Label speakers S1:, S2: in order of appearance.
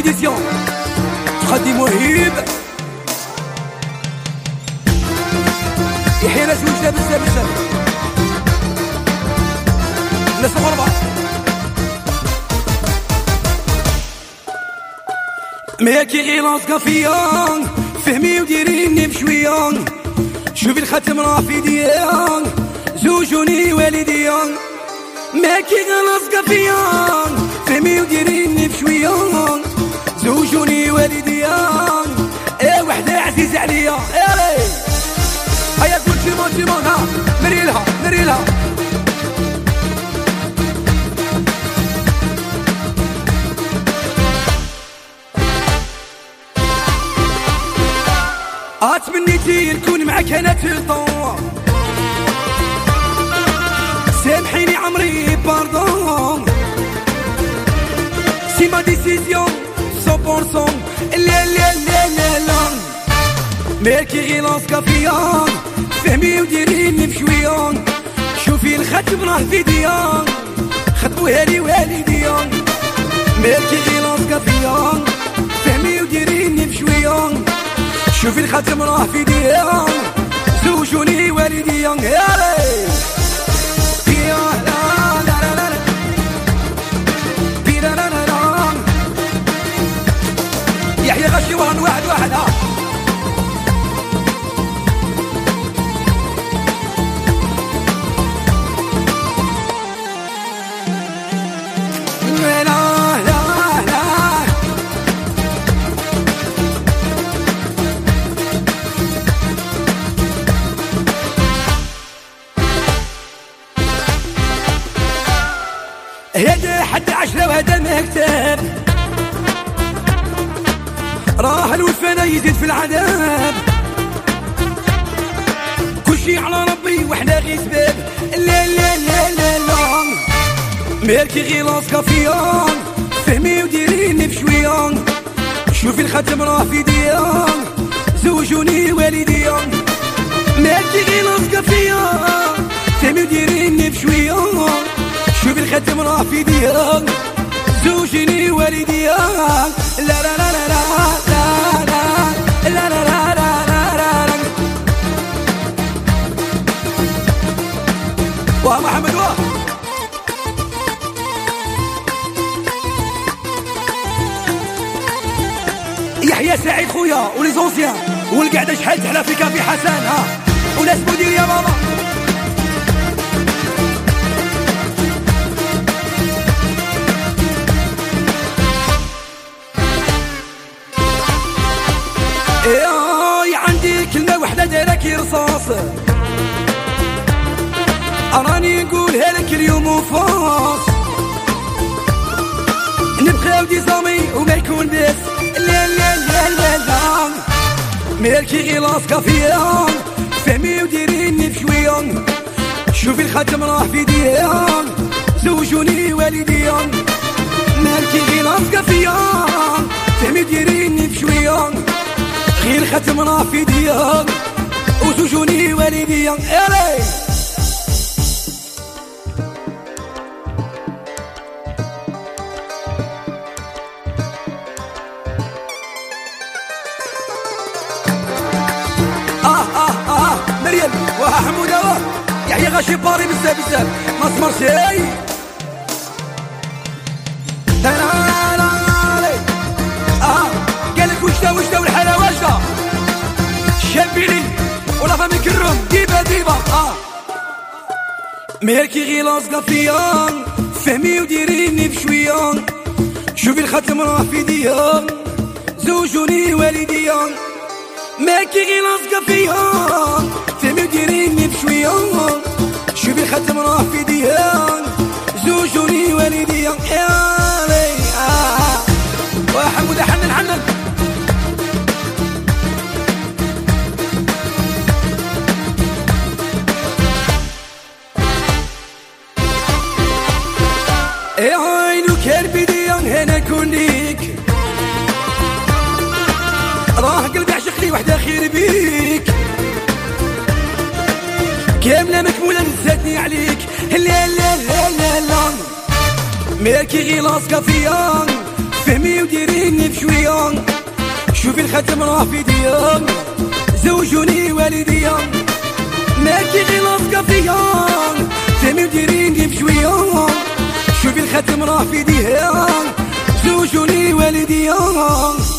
S1: إديسيون تقدم وهيب يحيى ناس وجده بزاف ناس الغربة ماكي غير لاصقة فيا فهمي وديريني بشوية شوفي الختم راه في ايديا زوجوني والديا ماكي غير لاصقة فيا فهمي وديريني بشوية زوجوني والديا ايه وحدة عزيزة عليا ايه هيا قول تيمون ها مريلها اتمنيتي نكون معاك انا تلطور سامحيني عمري باردون سي ما ديسيزيون 100% لا لا لا لا لا مالكي غير لاصقة فيا فهمي وديريني بشوية شوفي الختم راه في ايديا خطبوها لي والديا مالكي غير لاصقة فيا فهمي وديريني بشوية شوفي الختم راه في ايديا زوجوني والديا يا يحيى غشي وهن واحد ها هذا حد 10 وهذا مكتب راه الوفانا يزيد في العذاب كلشي على ربي وحنا غير سباب لا لا لا لا لا مالكي غير لاصقة فيا فهمي وديريني بشوية شوفي الختم راه في ايديا زوجوني والديا مالكي غير لاصقة فيا فهمي وديريني بشوية شوفي الختم راه في ايديا زوجيني والديا لا لا لا لا لا لا لا لا لا واه محمد واه يحيى سعيد خويا ولي زونسيان والقعده شحال تحلى في كافي حسن ها وناس مدير يا بابا ايه عندي كلمة وحدة دايرك رصاص أراني نقولها لك اليوم وفاص نبغيو دي زامي وما يكون بس لا لا لا لا لا مالكي غير لاصقة فيا فهمي وديريني بشوية شوفي الختم راه في ايديا زوجوني والديا مالكي غير لاصقة فيا فهمي ديريني بشوية غير الختم راه في ايديا وزوجوني والديا الي مريم وها حموده واه يحيى غاشي باري بزاف ما سمرش قالك وشتا والحلا واجده شابيلي ولا فامي كروم ديبا مالكي غير لاصقة فيا فهمي وديريني بشوية شوفي الختم راه في ايديا زوجوني والديا مالكي غير لاصقة فيا فهمي وديريني بشوية شوفي الختم راه في ايديا زوجوني والديا يا لي وحمودة حنن ايه عينو كربي ديا هنا كونيك راه قلبي عشق لي وحده خير بيك كامله مكموله نساتني عليك لا لا لا لا لا مالكي غير لاصقة فيا فهمي وديريني بشوية. شوفي الختم راه في ايديا، زوجوني والديا، ماكي غير لاصقة فيا. فهمي وديريني بشوية، شوفي الختم راه في ايديا، زوجوني والديا.